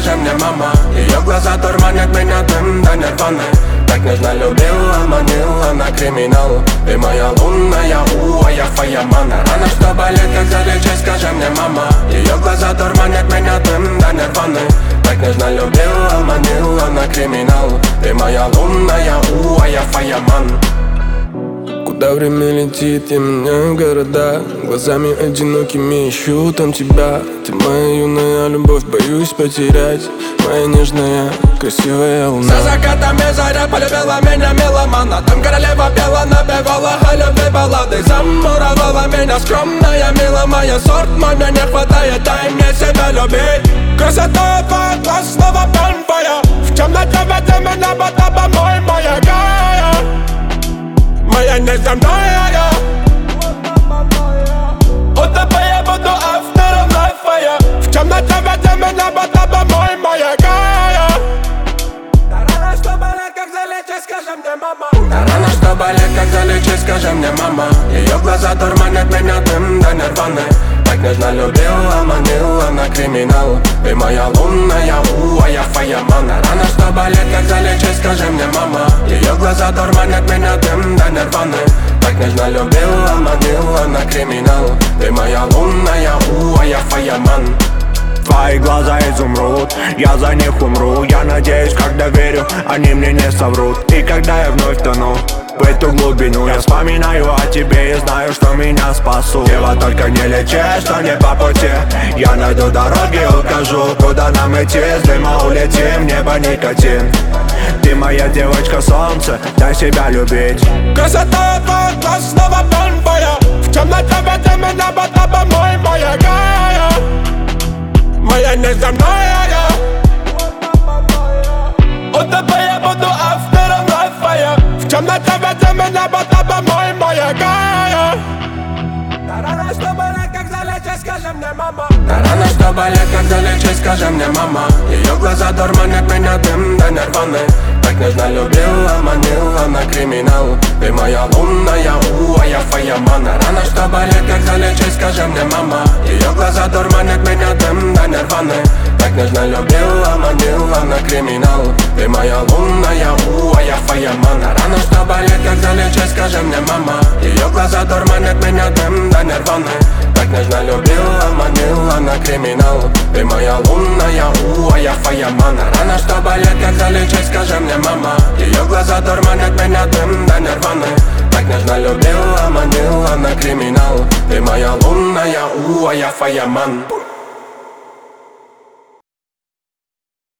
скажи мне, мама. Ее глаза дурманят меня, дым до нирваны. Так нежно любила, манила на криминал. Ты моя лунная, а я фаяман. Рана, что болит, как залечить, скажи мне, мама. Ее глаза дурманят меня, дым до нирваны. Так нежно любила, манила на криминал. Ты моя лунная, а я фаяман. Куда время летит, я меняю города. Глазами одинокими ищу там тебя. Ты моя юная любовь, боюсь потерять. Моя нежная, красивая луна. За закатами заря полюбила меня меломана. Там королева пела, напевала о любви баллады. Замуровала меня скромная, мила моя. Сорт мой, мне не хватает, дай мне себя любить. Красота твоя глаз снова панфая. В темноте веди меня, вода помой, моя гая. Моя неземная. У тебя я буду автором лайфа. В темноте веди меня, вода помой, моя гая. Рана, что болит, как залечить, скажи мне, мама. Рана, что болит, как залечить, скажи мне, мама. Ее глаза дурманят меня, дым до нирваны. Так нежно любила, манила на криминал. Ты моя лунная, а я фаяман. Рана, что болит, как залечить, скажи мне, мама. Ее глаза дурманят меня, дым до нирваны. Так нежно любила, манила на криминал. Ты моя лунная, а я фаяман. Твои глаза изумруд, я за них умру. Я надеюсь, когда верю, они мне не соврут. И когда я вновь тону в эту глубину, я вспоминаю о тебе и знаю, что меня спасут. Дева, только не лечи, что не по пути. Я найду дороги, укажу, куда нам идти. С дыма улетим, небо никотин. Ты моя девочка, солнце, дай себя любить. Красота твоя глаз снова панфая. В темноте веди меня, вода помой, моя гая. Моя неземная. У тебя я буду автором лайфа. В темноте веди меня, вода помой, моя гая. Рана, что болит, как залечить, скажи мне, мама. Рана, что болит, как залечить, скажи мне, мама. Ее глаза дурманят меня, дым до нирваны. Так нежно любила, манила на криминал. Ты моя лунная, а я фаяман. Рана, что болит, как залечить, скажи мне, мама. Ее глаза дурманят меня, дым до нирваны. Так нежно любила, манила на криминал. Ты моя лунная, а я фаяман. Рана, что болит, как залечить, скажи мне, мама. Ее глаза дурманят меня, дым до нирваны. Так нежно любила, манила на криминал. Ты моя лунная, а я фаяман. Рана, что болит, как залечить, скажи мне, мама. Ее глаза дурманят меня, дым до нирваны. Так нежно любила, манила на криминал. Ты моя лунная, а я фаяман.